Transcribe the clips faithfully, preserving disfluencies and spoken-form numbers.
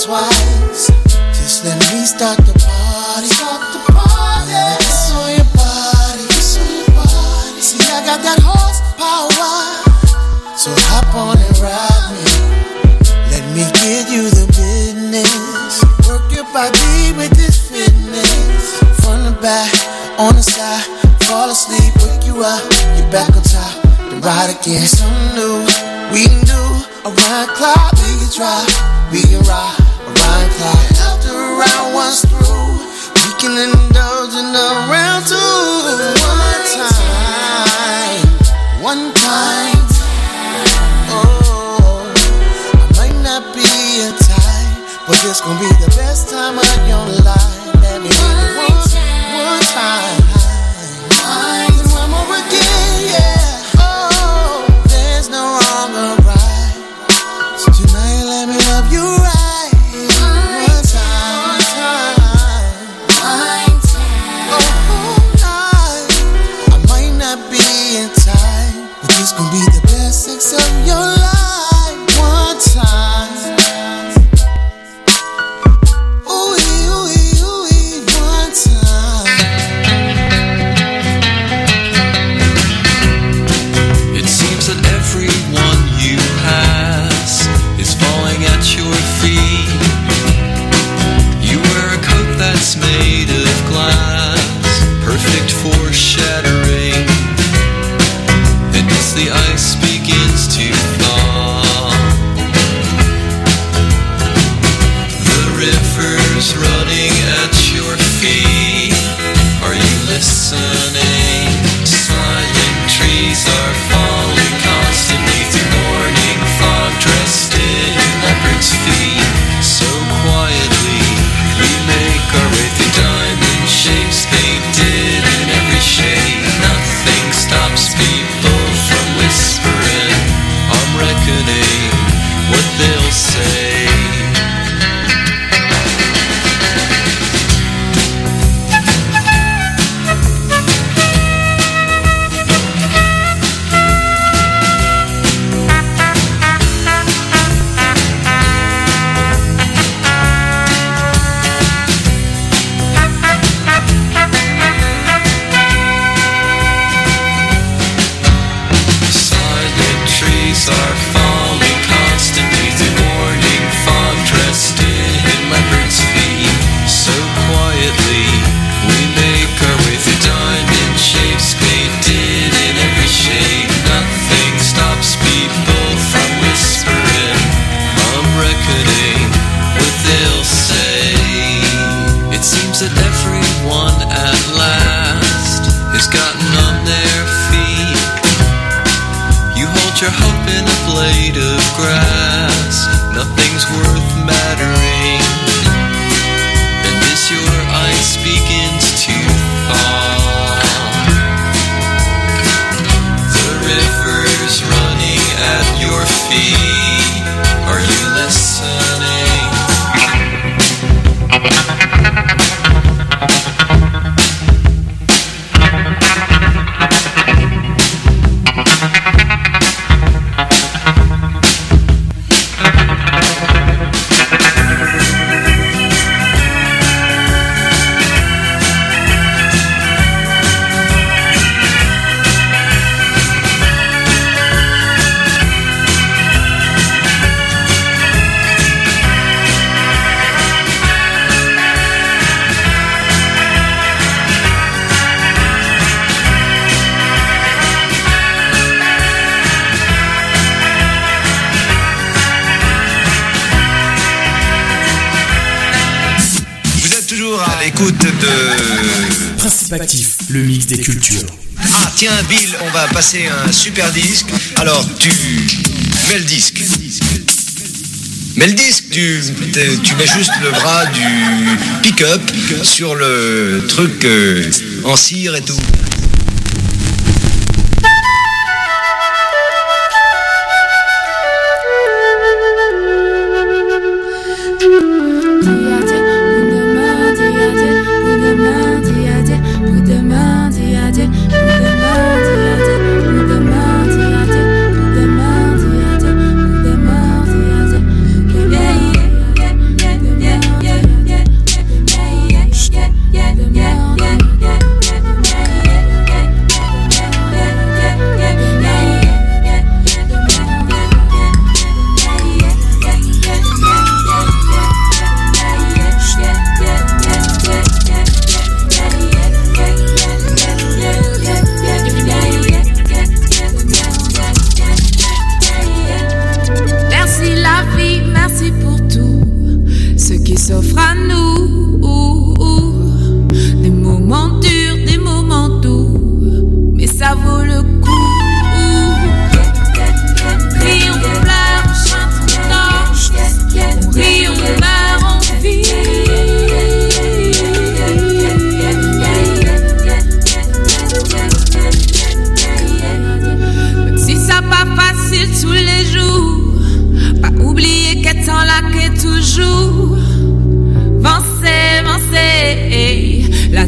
twice. Just let me start the party. Start the party. It's on your body. It's on your body. See, I got that horsepower. So hop on and ride me. Let me give you the business. Work your body with this fitness. From the back, on the side. Fall asleep, wake you up. You're back on top. To ride again. Something new we can do. Around clock, we can try. We can ride around clock. After round one's through, we can indulge in a round two. One time, one time. Oh, I might not be a type, but this gon' be the best time of your life. Let me hit it one, one time. And one more again, yeah. Oh, there's no wrong or right. So tonight let me love you right. One time, one time, one time. Oh, night. I might not be in time, but this gon' be the best sex of your life. One time. Ooh, ooh, ooh, one time. It seems that everyone you pass is falling at your feet. You wear a coat that's made of glass, perfect for shattering. And as the ice begins to thaw, the river's running at your feet. Are you listening? Silent trees are falling constantly through morning fog, dressed in leopard's feet. So quietly we make our way through diamond shapes, painted in every shade. Nothing stops people from whispering. I'm reckoning what they'll say. Silent trees are falling constantly through morning fog, dressed in leopard's feet. So quietly we make our way through diamond shapes, painted in every shade. Nothing stops people from whispering. I'm reckoning what they'll say. It seems that everyone at last has gotten on their feet. You hold your hope in a blade of grass. Nothing's worth mattering. And as your ice begins to thaw, the river's running at your feet. Are you listening? Écoute de Principe Actif, le mix des cultures. Ah tiens Bill, on va passer un super disque. Alors tu mets le disque. Mets le disque, tu, tu mets juste le bras du pick-up sur le truc euh, en cire et tout. Yeah.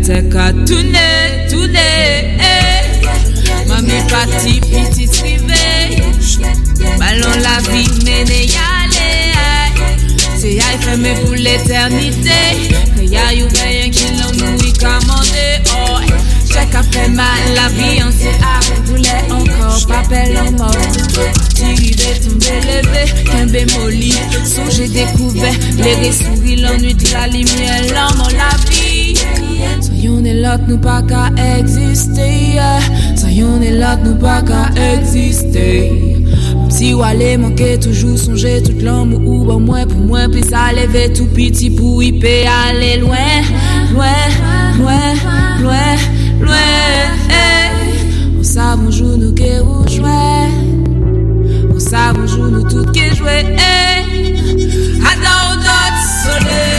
tête à tourner, tourner. Mamie parti, petit réveil. Ballon la vie, mener y aller. C'est y'a fermé pour l'éternité. Que y'a eu rien qui l'ont nous commandé. Oh, chaque fait mal, la vie en s'est arrêtée. Voulait encore, papel en mort. Tiré, tombé, levé, qu'un bémoli. Songé, découvert, les souris, l'ennui de la lumière, l'homme en la vie. Soyons des là que nous pas qu'à exister. Yeah. Soyons des là que nous pas qu'à exister. Si ou aller manquer, toujours songer toute l'homme ou bon moins pour moins, puis ça lever tout petit pour y peut aller loin, loin, loin, loin, loin. On sait bonjour nous qui jouer, on sait bonjour nous toutes qui jouer. Attends notre soleil.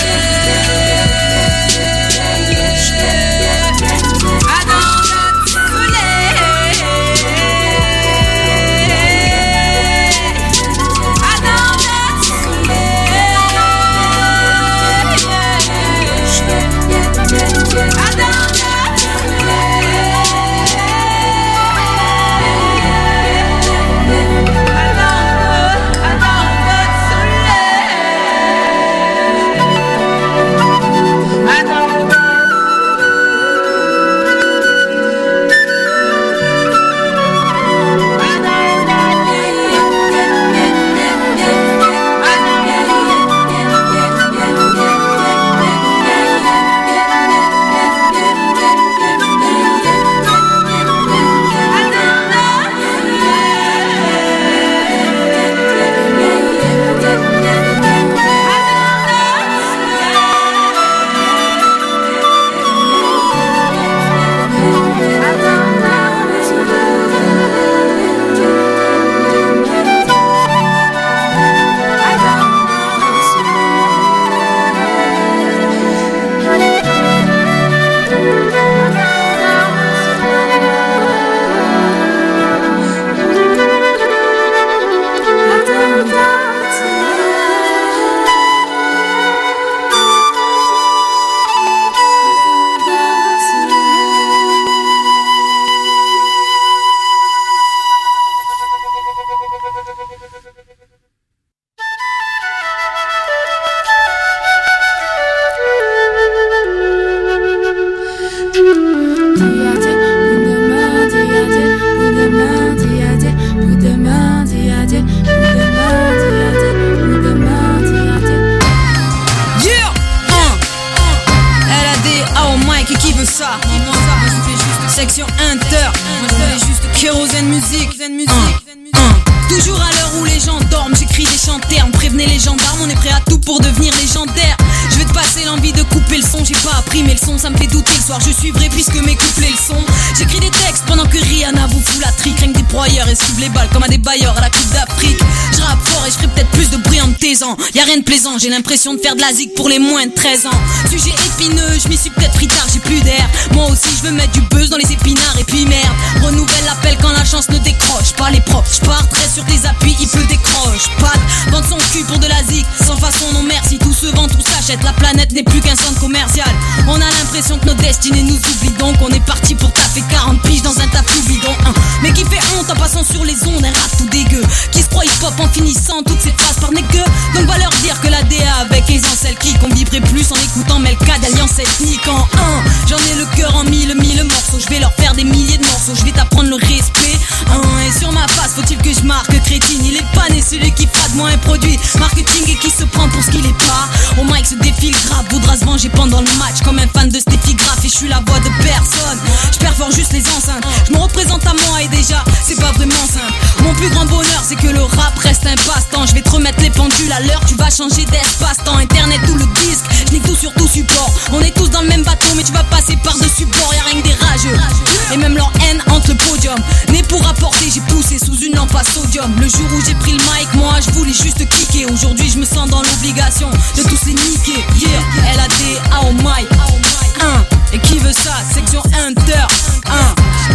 Section Inter, moi je voulais juste Kérosène musique, musique. Un, un. Toujours à l'heure où les gens dorment, j'écris des chants ternes. Prévenez les gendarmes, on est prêt à tout pour devenir légendaire. Je vais te passer l'envie de couper le son, j'ai pas appris mais le son ça me fait douter le soir. Je suis vrai puisque mes couplets le sont. J'écris des textes pendant que Rihanna vous fout la trique. Rien que des broyeurs esquivent les balles comme à des bailleurs à la Coupe d'Afrique. Je rappe fort et je ferai peut-être plus de bruit en me taisant. Y'a rien de plaisant, j'ai l'impression de faire de la zig pour les moins de treize ans. Sujet épineux, je m'y suis peut-être pris tard, j'ai plus d'air. Moi aussi je veux mettre du buzz dans les épinards et puis merde. Renouvelle l'appel quand la chance ne décroche pas les profs. Je parterai sur tes appuis, il peut décroche. Pas de vendre son cul pour de la zig, sans façon non merci. Tout se vend, tout s'achète, la planète n'est plus qu'un centre commercial. On a l'impression que nos destinées nous oublient, donc on est parti pour taper quarante piges dans un taf tout bidon. Hein. Mais qui fait honte en passant sur les ondes, un rap tout dégueu. Qui se croit hip-hop en finissant toutes ces phrases par négueux. Donc va leur dire que la D A avec aisance celle qui qu'on vibrait plus en écoutant Melka d'alliance ethnique en un. J'en ai le cœur en mille, mille morceaux. Je vais leur faire des milliers de morceaux, je vais t'apprendre le respect. Hein. Et sur ma face, faut-il que je marque crétine. Il est pas né celui qui fera de moi un produit marketing et qui se prend pour ce qu'il est pas. Au mic se défile grave, voudra se venger pendant le match comme un fan de Steffi Graf. Et je suis la voix de personne, je perfore juste les enceintes. Je me représente à moi et déjà, c'est pas vraiment simple. Mon plus grand bonheur, c'est que le rap reste un passe-temps. Je vais te remettre les pendules à l'heure, tu vas changer d'espace-temps. Internet ou le disque, je nique tout sur tout support. On est tous dans le même bateau, mais tu vas passer par-dessus bord. Y'a rien que des rageux, et même leur haine entre le podium. Né pour apporter, j'ai poussé sous une lampe à sodium. Le jour où j'ai pris le mic, moi je voulais juste kicker. Aujourd'hui je me sens dans l'obligation de tous les niquer. Yeah, L A D A au mic. Un, et qui veut ça? Section Inter. Un.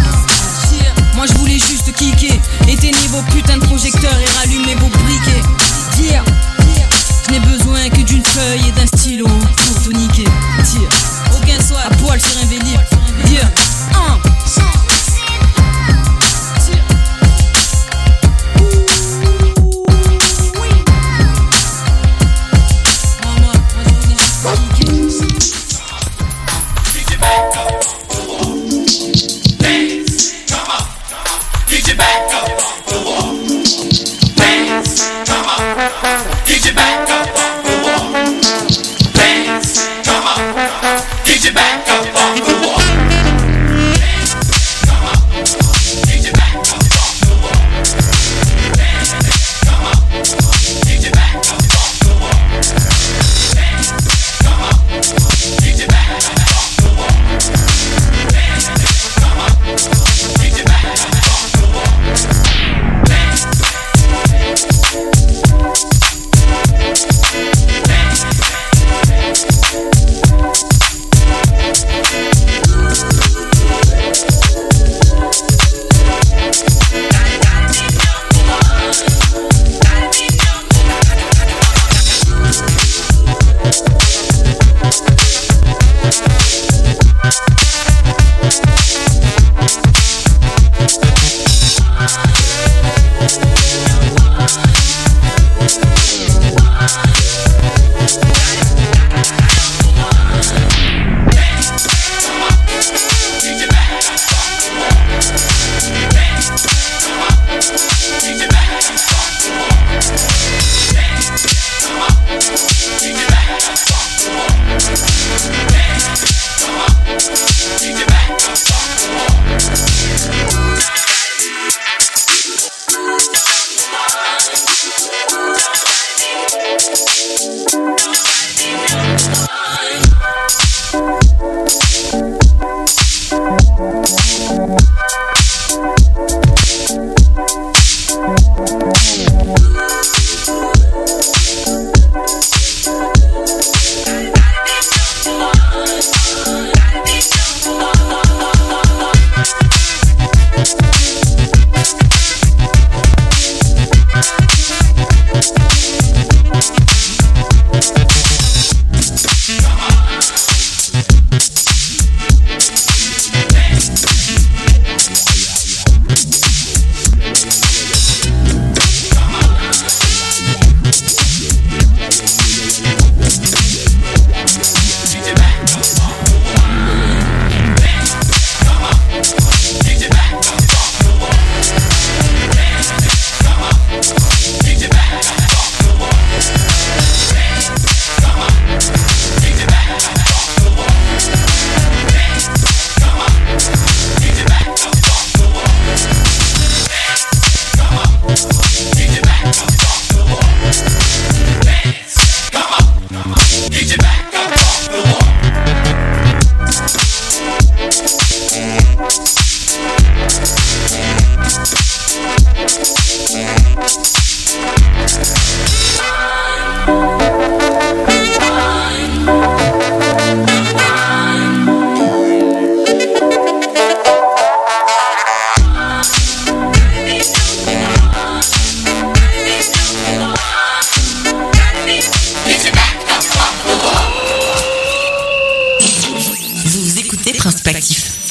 Moi je voulais juste kicker. Éteignez vos putains de projecteurs et rallumez vos briquets. Yeah. Je n'ai besoin que d'une feuille et d'un stylo pour tout niquer. Tire. Aucun soir à poil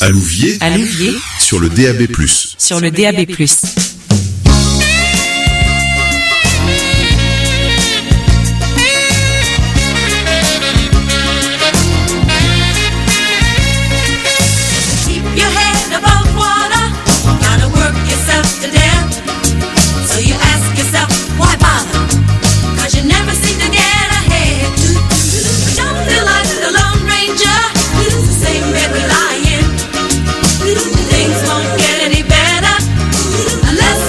À Louviers. À Louviers. Sur le D A B plus. Sur le D A B plus. Things won't get any better unless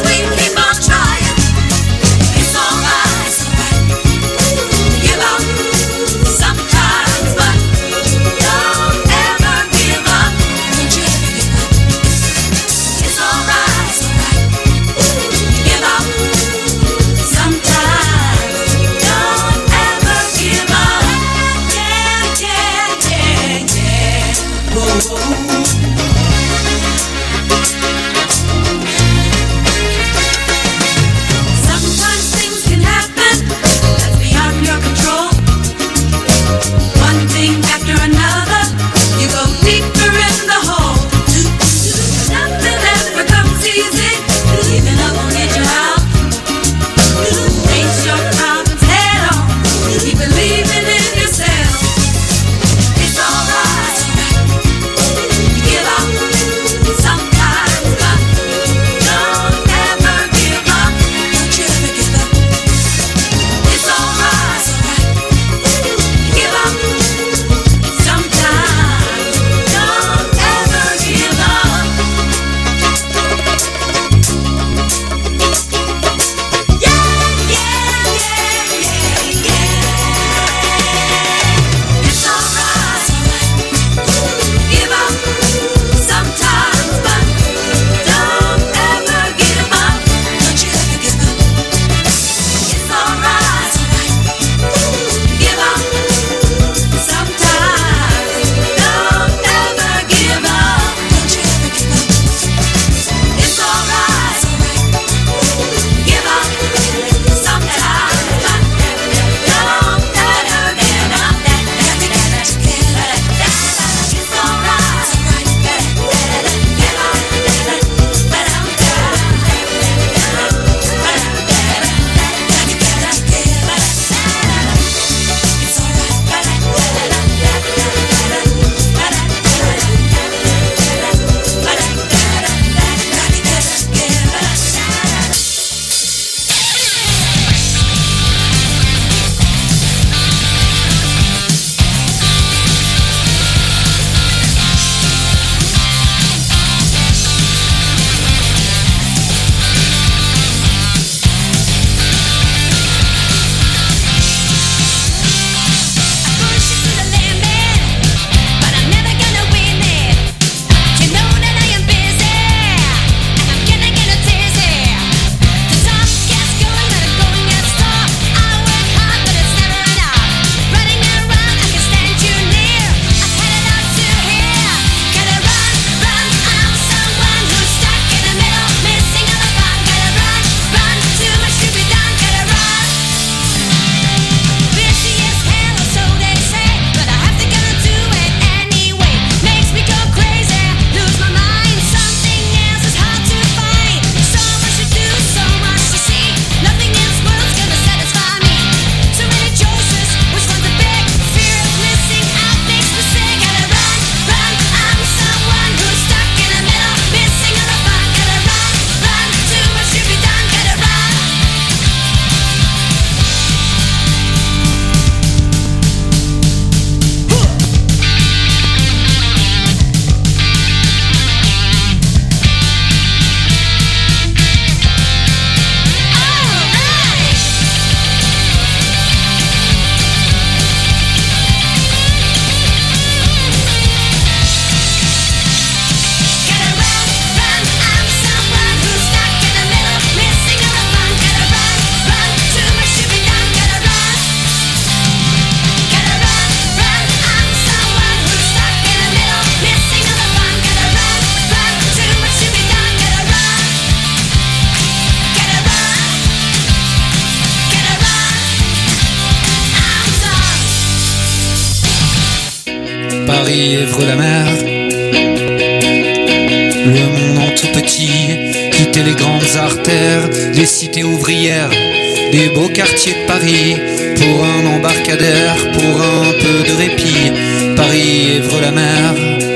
Paris, Évreux-la-Mer, les grandes artères des cités ouvrières, des beaux quartiers de Paris, pour un embarcadère, pour un peu de répit. Paris, Èvre-la-Mer,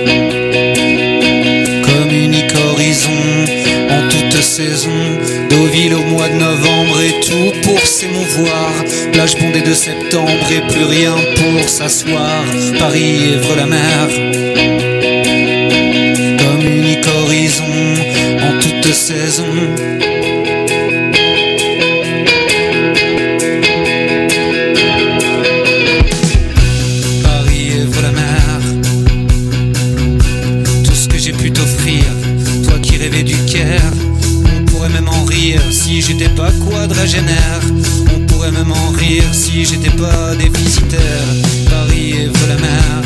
comme unique horizon en toute saison. Deauville au mois de novembre et tout pour s'émouvoir. Plage bondée de septembre et plus rien pour s'asseoir. Paris, Èvre-la-Mer, comme unique horizon en toute saison. Paris, Èvre-la-Mer, tout ce que j'ai pu t'offrir, toi qui rêvais du Caire. On pourrait même en rire si j'étais pas quadragénaire. On pourrait même en rire si j'étais pas déficitaire. Paris, Èvre-la-Mer,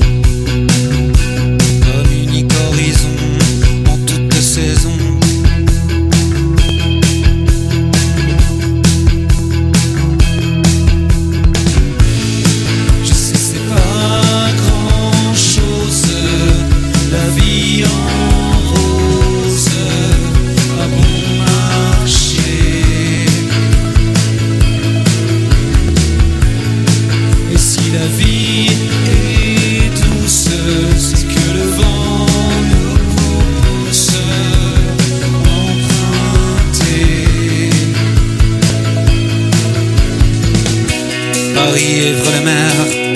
comme unique horizon en toute saison. Je sais c'est pas grand chose, la vie en rose, à bon marché. Et si la vie est douce, c'est que le vent nous pousse emprunter. Paris, Èvre-la-Mer,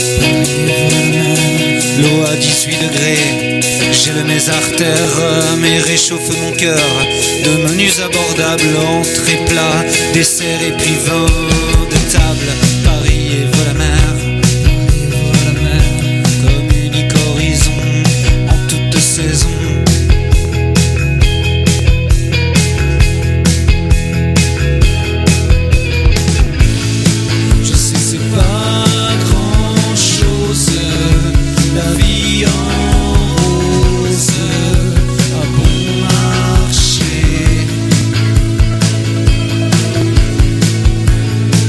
l'eau à dix-huit degrés gèle mes artères, mais réchauffe mon cœur. De menus abordables, entrée plat, dessert et puis vin de table. Paris, Èvre-la-Mer, comme unique horizon en toute saison. Je sais c'est pas grand chose, la vie en rose, à bon marché.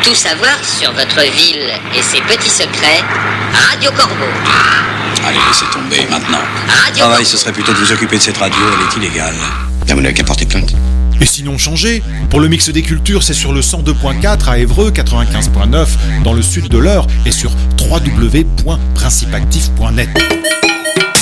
Tout savoir sur votre ville et ses petits secrets, Radio Corbeau. Allez, laissez tomber maintenant. Radio Travail, ce serait plutôt de vous occuper de cette radio, elle est illégale. Là, vous n'avez qu'à porter plainte. Et sinon changé, pour le mix des cultures, c'est sur le cent deux point quatre à Évreux, quatre-vingt-quinze point neuf dans le sud de l'Eure et sur w w w point principe actif point net.